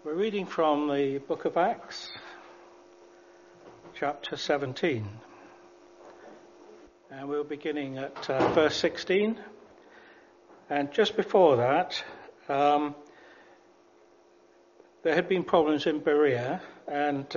We're reading from the book of Acts, chapter 17. And we're beginning at verse 16. And just before that, there had been problems in Berea, and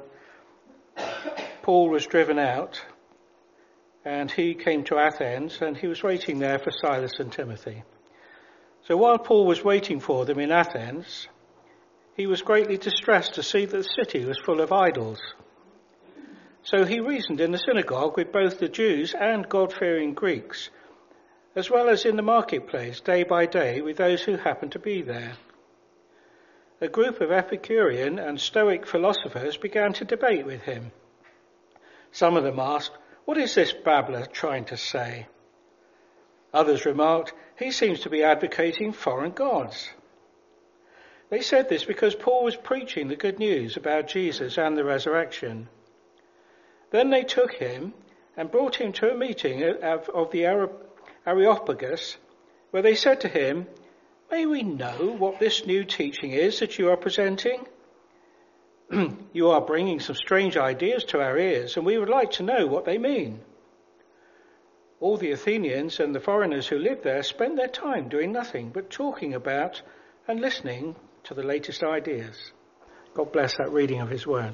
Paul was driven out, and he came to Athens, and he was waiting there for Silas and Timothy. So while Paul was waiting for them in Athens, he was greatly distressed to see that the city was full of idols. So he reasoned in the synagogue with both the Jews and God-fearing Greeks, as well as in the marketplace day by day with those who happened to be there. A group of Epicurean and Stoic philosophers began to debate with him. Some of them asked, "What is this babbler trying to say?" Others remarked, "He seems to be advocating foreign gods." They said this because Paul was preaching the good news about Jesus and the resurrection. Then they took him and brought him to a meeting of the Areopagus, where they said to him, "May we know what this new teaching is that you are presenting? You are bringing some strange ideas to our ears, and we would like to know what they mean." All the Athenians and the foreigners who lived there spent their time doing nothing but talking about and listening to the latest ideas. God bless that reading of his word.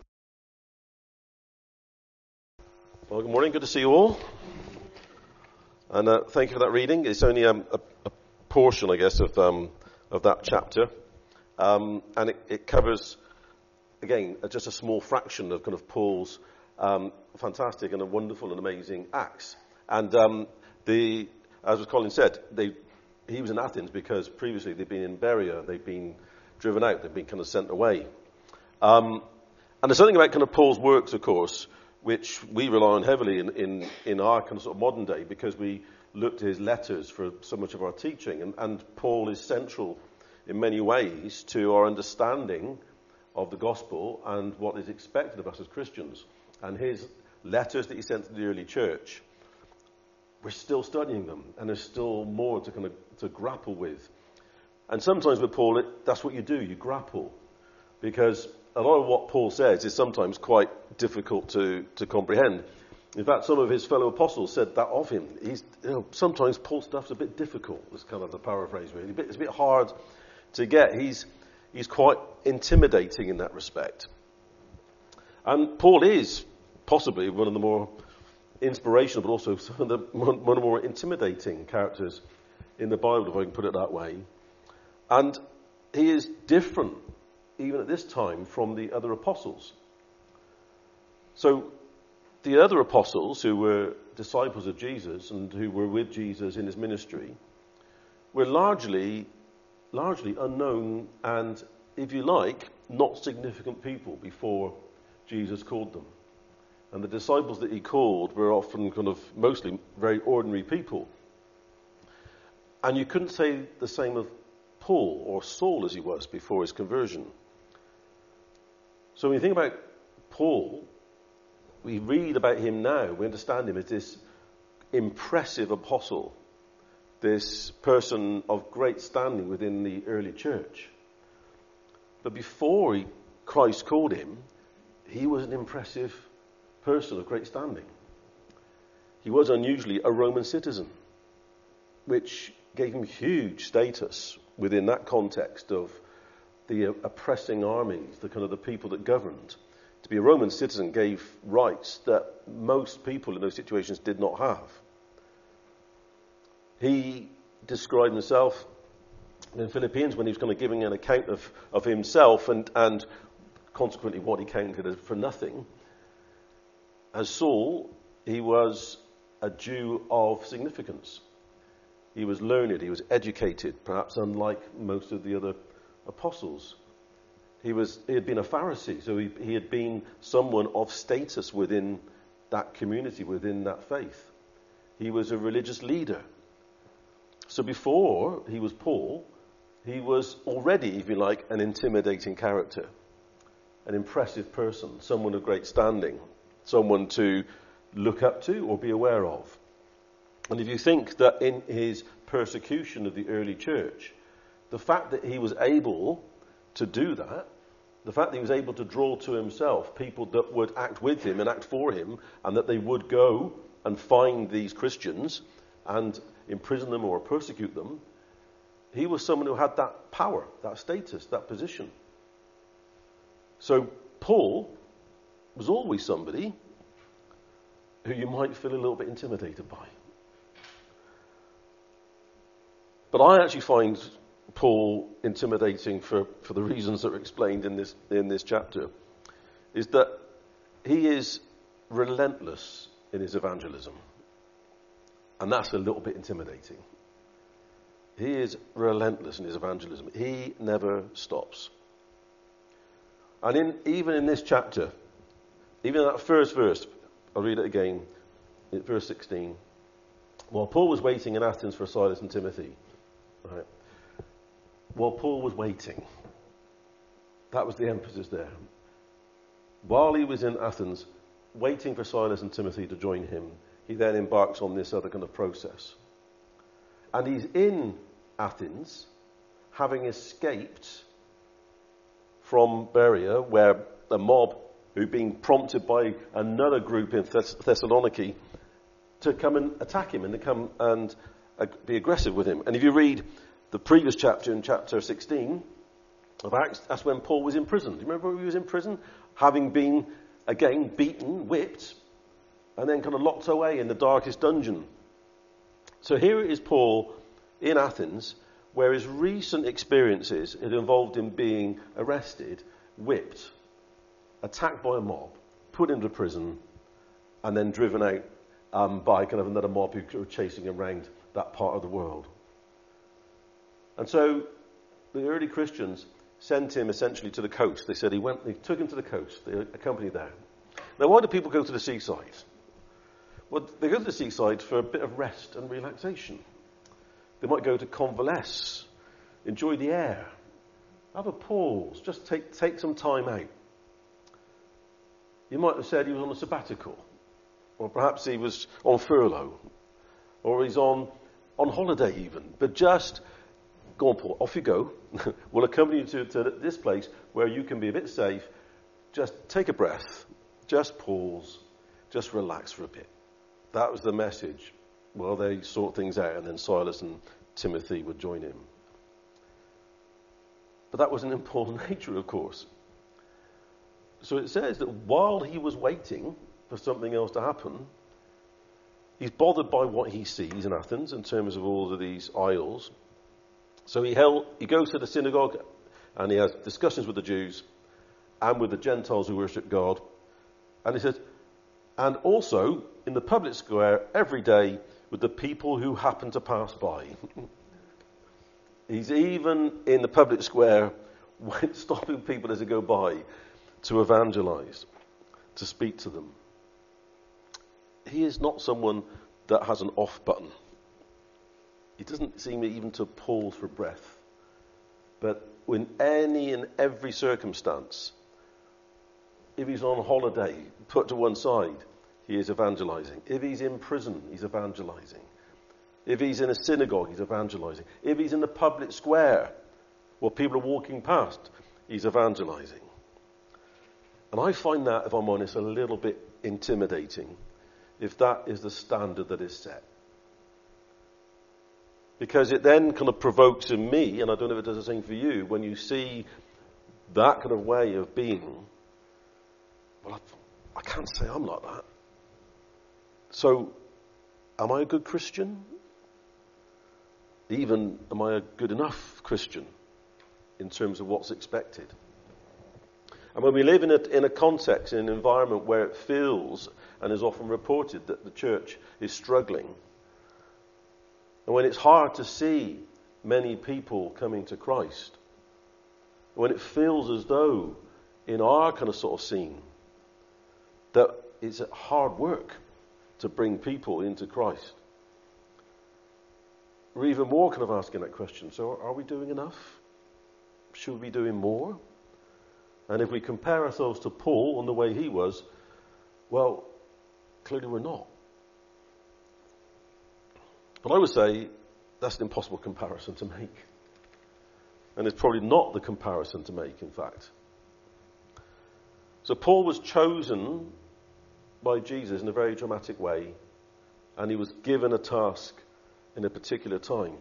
Well, good morning. Good to see you all. And thank you for that reading. It's only a portion, I guess, of that chapter. And it covers, again, just a small fraction of kind of Paul's fantastic and wonderful and amazing acts. And as Colin said, he was in Athens because previously they'd been in Berea, they'd been driven out, they'd been kind of sent away. And there's something about kind of Paul's works, of course, which we rely on heavily in our kind of sort of modern day because we look to his letters for so much of our teaching. And Paul is central in many ways to our understanding of the gospel and what is expected of us as Christians. And his letters that he sent to the early church, we're still studying them, and there's still more to grapple with. And sometimes with Paul, that's what you do, you grapple. Because a lot of what Paul says is sometimes quite difficult to comprehend. In fact, some of his fellow apostles said that of him. Sometimes Paul's stuff's a bit difficult, is kind of the paraphrase really. It's a bit hard to get. He's quite intimidating in that respect. And Paul is possibly one of the more inspirational, but also one of the more intimidating characters in the Bible, if I can put it that way. And he is different, even at this time, from the other apostles. So, the other apostles who were disciples of Jesus and who were with Jesus in his ministry were largely unknown and, if you like, not significant people before Jesus called them. And the disciples that he called were often kind of mostly very ordinary people. And you couldn't say the same of Paul or Saul as he was before his conversion. So when you think about Paul, we read about him now, we understand him as this impressive apostle, this person of great standing within the early church. But before Christ called him, he was an impressive person of great standing. He was unusually a Roman citizen, which gave him huge status within that context of the oppressing armies, the people that governed. To be a Roman citizen gave rights that most people in those situations did not have. He described himself in Philippians when he was kind of giving an account of himself and consequently what he counted as for nothing. As Saul, he was a Jew of significance. He was learned, he was educated, perhaps unlike most of the other apostles. He had been a Pharisee, so he had been someone of status within that community, within that faith. He was a religious leader. So before he was Paul, he was already, if you like, an intimidating character, an impressive person, someone of great standing, someone to look up to or be aware of. And if you think that in his persecution of the early church, the fact that he was able to do that, the fact that he was able to draw to himself people that would act with him and act for him, and that they would go and find these Christians and imprison them or persecute them, he was someone who had that power, that status, that position. So Paul was always somebody who you might feel a little bit intimidated by. But I actually find Paul intimidating for the reasons that are explained in this chapter, is that he is relentless in his evangelism. And that's a little bit intimidating. He is relentless in his evangelism. He never stops. And even in this chapter, even in that first verse, I'll read it again, in verse 16. While Paul was waiting in Athens for Silas and Timothy, right? While Paul was waiting, that was the emphasis there. While he was in Athens, waiting for Silas and Timothy to join him, he then embarks on this other kind of process. And he's in Athens, having escaped from Berea, where a mob who'd been prompted by another group in Thessaloniki to come and attack him and to come and be aggressive with him. And if you read the previous chapter, in chapter 16 of Acts, that's when Paul was in prison. Do you remember he was in prison? Having been, again, beaten, whipped, and then kind of locked away in the darkest dungeon. So here is Paul in Athens, where his recent experiences had involved him being arrested, whipped, attacked by a mob, put into prison, and then driven out by kind of another mob who were chasing him around that part of the world. And so the early Christians sent him essentially to the coast. They said they took him to the coast. They accompanied there. Now, why do people go to the seaside? Well, they go to the seaside for a bit of rest and relaxation. They might go to convalesce, enjoy the air, have a pause, just take some time out. You might have said he was on a sabbatical, or perhaps he was on furlough, or he's on holiday even. But just go on, Paul, off you go. We'll accompany you to this place where you can be a bit safe. Just take a breath, just pause, just relax for a bit. That was the message. Well, they sort things out, and then Silas and Timothy would join him. But that was an important nature, of course. So it says that while he was waiting for something else to happen, he's bothered by what he sees in Athens in terms of all of these idols. So he goes to the synagogue and he has discussions with the Jews and with the Gentiles who worship God. And he says, and also in the public square every day with the people who happen to pass by. He's even in the public square stopping people as they go by to evangelize, to speak to them. He is not someone that has an off button. He doesn't seem even to pause for breath. But in any and every circumstance, if he's on holiday, put to one side, he is evangelizing. If he's in prison, he's evangelizing. If he's in a synagogue, he's evangelizing. If he's in the public square where people are walking past, he's evangelizing. And I find that, if I'm honest, a little bit intimidating if that is the standard that is set. Because it then kind of provokes in me, and I don't know if it does the same for you, when you see that kind of way of being, well, I can't say I'm like that. So, am I a good Christian? Even, am I a good enough Christian in terms of what's expected? And when we live in a context, in an environment where it feels and is often reported that the church is struggling, and when it's hard to see many people coming to Christ, when it feels as though in our kind of sort of scene that it's hard work to bring people into Christ, we're even more kind of asking that question. So are we doing enough? Should we be doing more? And if we compare ourselves to Paul and the way he was, well, clearly we're not. But I would say that's an impossible comparison to make. And it's probably not the comparison to make, in fact. So Paul was chosen by Jesus in a very dramatic way, and he was given a task in a particular time.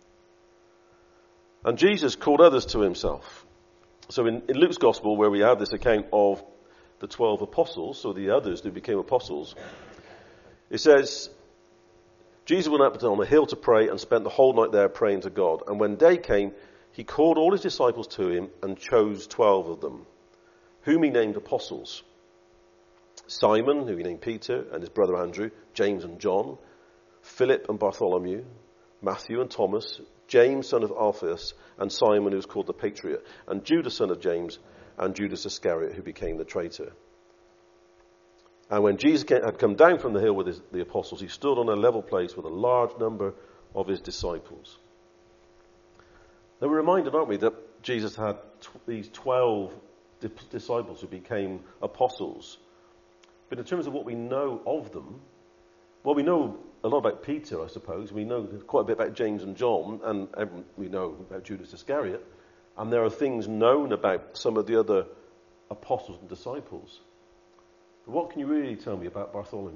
And Jesus called others to himself. So in Luke's Gospel, where we have this account of the 12 apostles, so the others who became apostles, it says, Jesus went up on a hill to pray and spent the whole night there praying to God. And when day came, he called all his disciples to him and chose 12 of them, whom he named apostles. Simon, who he named Peter, and his brother Andrew, James and John, Philip and Bartholomew, Matthew and Thomas, James son of Alphaeus, and Simon who was called the Patriot, and Judas son of James, and Judas Iscariot who became the traitor. And when Jesus had come down from the hill with the apostles, he stood on a level place with a large number of his disciples. Now we're reminded, aren't we, that Jesus had these 12 disciples who became apostles. But in terms of what we know of them, well, we know a lot about Peter, I suppose. We know quite a bit about James and John, and we know about Judas Iscariot. And there are things known about some of the other apostles and disciples. But what can you really tell me about Bartholomew?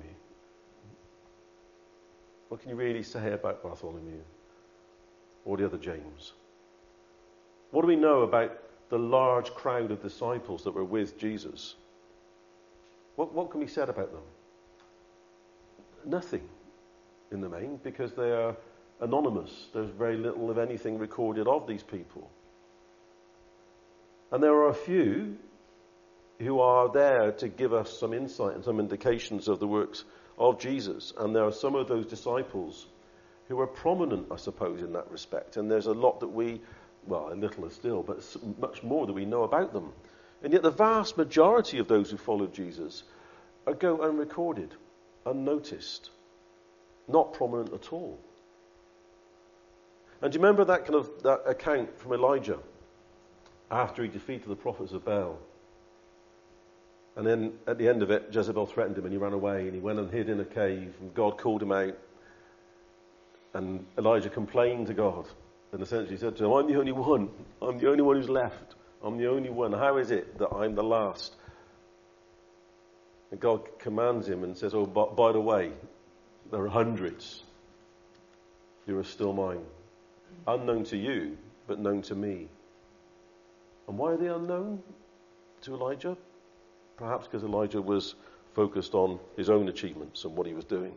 What can you really say about Bartholomew? Or the other James? What do we know about the large crowd of disciples that were with Jesus? What can be said about them? Nothing in the main, because they are anonymous. There's very little of anything recorded of these people. And there are a few who are there to give us some insight and some indications of the works of Jesus. And there are some of those disciples who are prominent, I suppose, in that respect. And there's a lot that a little still, but much more that we know about them. And yet the vast majority of those who followed Jesus go unrecorded, unnoticed, not prominent at all. And do you remember that account from Elijah after he defeated the prophets of Baal? And then at the end of it, Jezebel threatened him and he ran away and he went and hid in a cave and God called him out. And Elijah complained to God and essentially said to him, I'm the only one. I'm the only one who's left. I'm the only one. How is it that I'm the last? And God commands him and says, by the way, there are hundreds who are still mine. Unknown to you, but known to me. And why are they unknown to Elijah? Perhaps because Elijah was focused on his own achievements and what he was doing.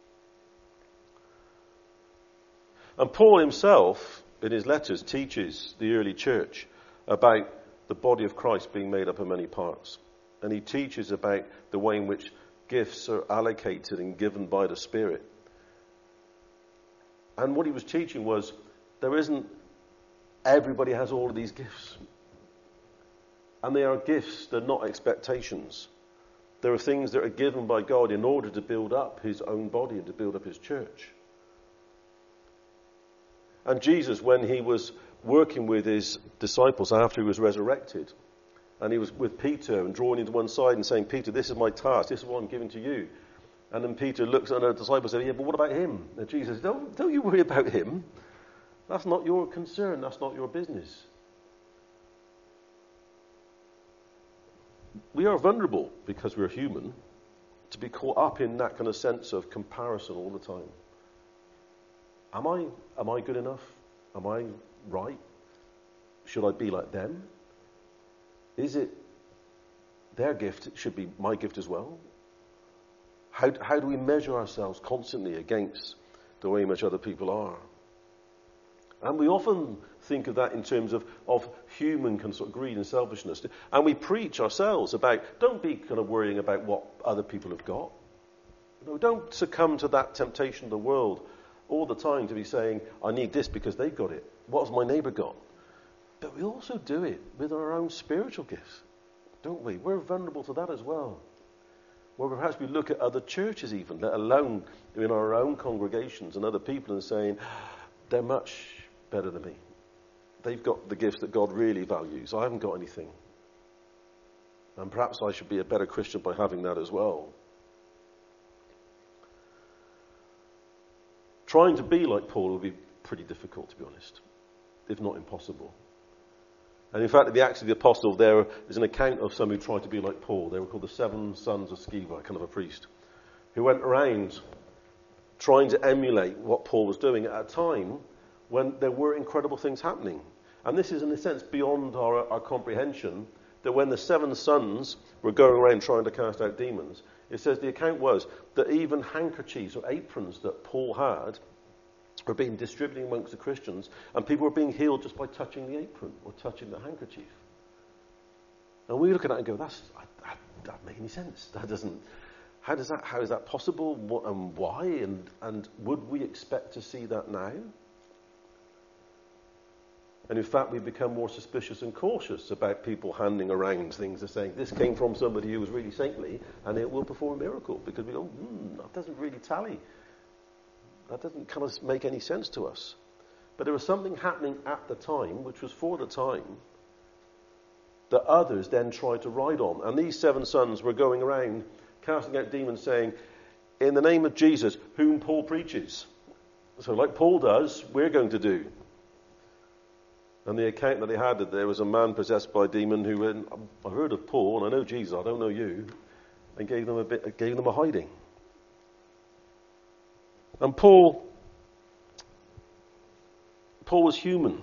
And Paul himself, in his letters, teaches the early church about the body of Christ being made up of many parts. And he teaches about the way in which gifts are allocated and given by the Spirit. And what he was teaching was, everybody has all of these gifts. And they are gifts, they're not expectations. There are things that are given by God in order to build up his own body and to build up his church. And Jesus, when he was working with his disciples after he was resurrected, and he was with Peter and drawing him to one side and saying, Peter, this is my task, this is what I'm giving to you. And then Peter looks at the disciples and says, yeah, but what about him? And Jesus says, don't you worry about him. That's not your concern, that's not your business. We are vulnerable, because we're human, to be caught up in that kind of sense of comparison all the time. Am I good enough? Am I right? Should I be like them? Is it their gift? It should be my gift as well. How do we measure ourselves constantly against the way in which other people are? And we often think of that in terms of human kind of, sort of greed and selfishness. And we preach ourselves about, don't be kind of worrying about what other people have got. Don't succumb to that temptation of the world all the time to be saying, I need this because they've got it. What has my neighbour got? But we also do it with our own spiritual gifts, don't we? We're vulnerable to that as well. Where perhaps we look at other churches even, let alone in our own congregations and other people, and saying, they're much better than me. They've got the gifts that God really values. I haven't got anything. And perhaps I should be a better Christian by having that as well. Trying to be like Paul would be pretty difficult, to be honest, if not impossible. And in fact, the Acts of the Apostle, there is an account of some who tried to be like Paul. They were called the 7 sons of Sceva, kind of a priest, who went around trying to emulate what Paul was doing at a time when there were incredible things happening. And this is, in a sense, beyond our comprehension, that when the 7 sons were going around trying to cast out demons, it says the account was that even handkerchiefs or aprons that Paul had were being distributed amongst the Christians, and people were being healed just by touching the apron or touching the handkerchief. And we look at that and go, that doesn't make any sense. How is that possible? What, and why? And would we expect to see that now? And in fact, we become more suspicious and cautious about people handing around things and saying, this came from somebody who was really saintly, and it will perform a miracle. Because we go, that doesn't really tally. That doesn't kind of make any sense to us. But there was something happening at the time, which was for the time, that others then tried to ride on. And these 7 sons were going around casting out demons, saying, in the name of Jesus, whom Paul preaches. So like Paul does, we're going to do. And the account that they had, that there was a man possessed by a demon who went, I heard of Paul, and I know Jesus, I don't know you, and gave them a hiding. And Paul was human.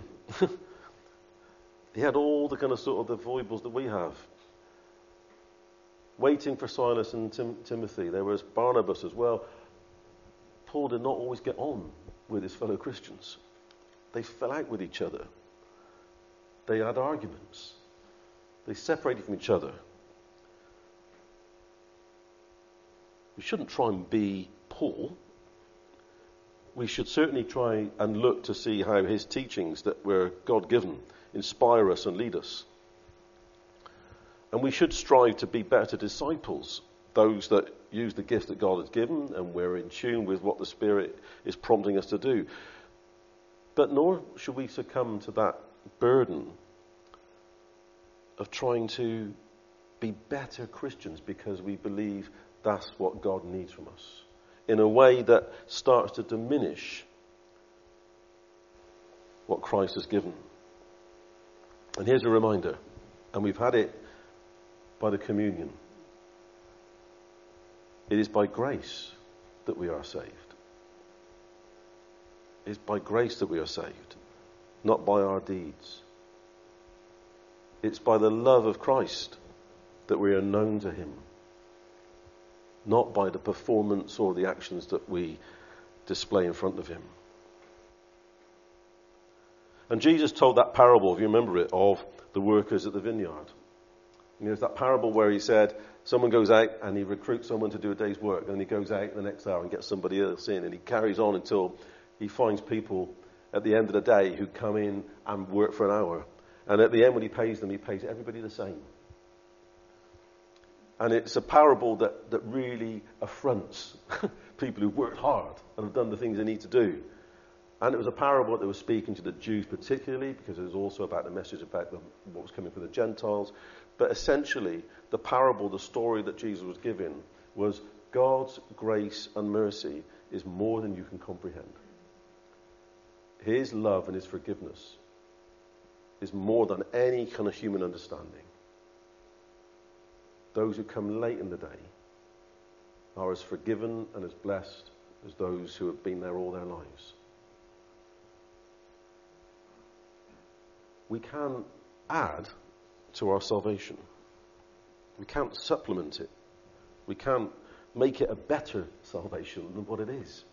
He had all the kind of sort of the foibles that we have. Waiting for Silas and Timothy. There was Barnabas as well. Paul did not always get on with his fellow Christians. They fell out with each other. They had arguments. They separated from each other. We shouldn't try and be Paul. We should certainly try and look to see how his teachings that were God-given inspire us and lead us. And we should strive to be better disciples, those that use the gift that God has given and we're in tune with what the Spirit is prompting us to do. But nor should we succumb to that burden of trying to be better Christians because we believe that's what God needs from us, in a way that starts to diminish what Christ has given. And here's a reminder, and we've had it by the communion. It is by grace that we are saved. It is by grace that we are saved, not by our deeds. It's by the love of Christ that we are known to him, not by the performance or the actions that we display in front of him. And Jesus told that parable, if you remember it, of the workers at the vineyard. And there's that parable where he said, someone goes out and he recruits someone to do a day's work, and he goes out the next hour and gets somebody else in, and he carries on until he finds people at the end of the day who come in and work for an hour. And at the end, when he pays them, he pays everybody the same. And it's a parable that really affronts people who've worked hard and have done the things they need to do. And it was a parable that was speaking to the Jews particularly, because it was also about the message about what was coming for the Gentiles. But essentially, the parable, the story that Jesus was giving, was God's grace and mercy is more than you can comprehend. His love and his forgiveness is more than any kind of human understanding. Those who come late in the day are as forgiven and as blessed as those who have been there all their lives. We can't add to our salvation. We can't supplement it. We can't make it a better salvation than what it is.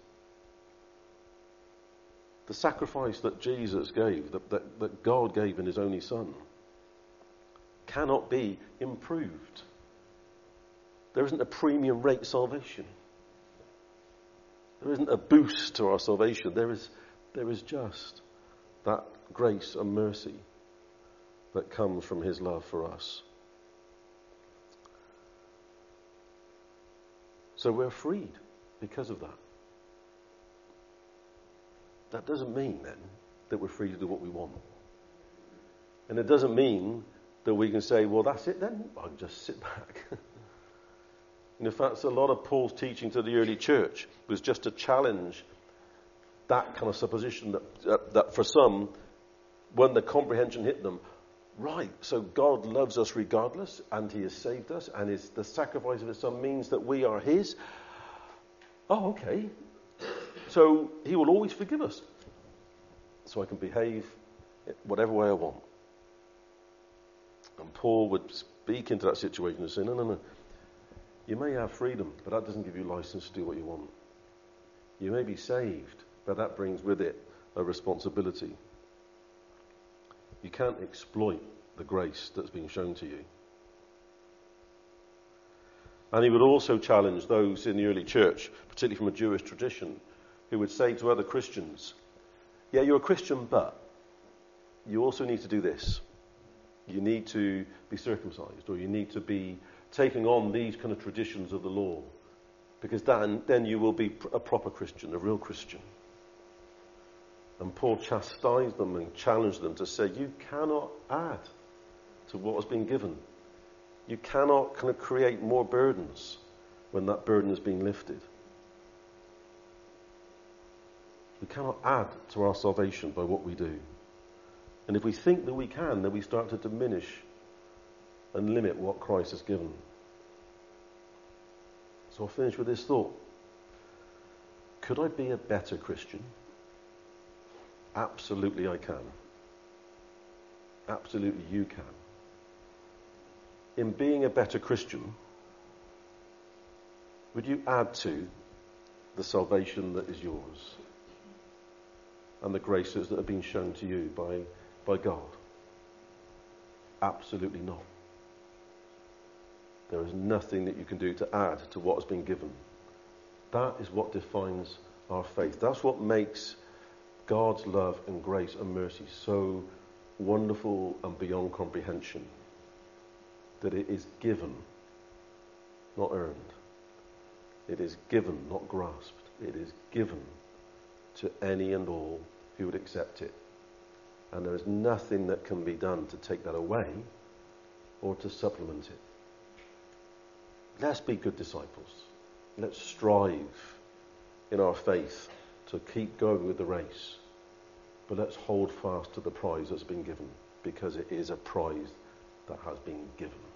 The sacrifice that Jesus gave, that God gave in his only Son, cannot be improved. There isn't a premium rate salvation. There isn't a boost to our salvation. There is just that grace and mercy that comes from his love for us. So we're freed because of that. That doesn't mean then that we're free to do what we want. And it doesn't mean that we can say, well, that's it then, I can just sit back. And in fact, a lot of Paul's teaching to the early church was just to challenge that kind of supposition that for some, when the comprehension hit them, Right, so God loves us regardless, and he has saved us, and the sacrifice of his son means that we are his. Oh, okay. So he will always forgive us. So I can behave whatever way I want. And Paul would speak into that situation and say, no. You may have freedom, but that doesn't give you license to do what you want. You may be saved, but that brings with it a responsibility. You can't exploit the grace that's being shown to you. And he would also challenge those in the early church, particularly from a Jewish tradition, who would say to other Christians, yeah, you're a Christian, but you also need to do this. You need to be circumcised, or you need to be taking on these kind of traditions of the law, because then you will be a proper Christian, a real Christian. And Paul chastised them and challenged them to say, you cannot add to what has been given. You cannot kind of create more burdens when that burden is being lifted. We cannot add to our salvation by what we do. And if we think that we can, then we start to diminish and limit what Christ has given. So I'll finish with this thought. Could I be a better Christian? Absolutely I can. Absolutely you can. In being a better Christian, would you add to the salvation that is yours and the graces that have been shown to you by God? Absolutely not. There is nothing that you can do to add to what has been given. That is what defines our faith. That's what makes God's love and grace and mercy so wonderful and beyond comprehension. That it is given, not earned. It is given, not grasped. It is given to any and all who would accept it. And there is nothing that can be done to take that away or to supplement it. Let's be good disciples. Let's strive in our faith to keep going with the race. But let's hold fast to the prize that's been given, because it is a prize that has been given.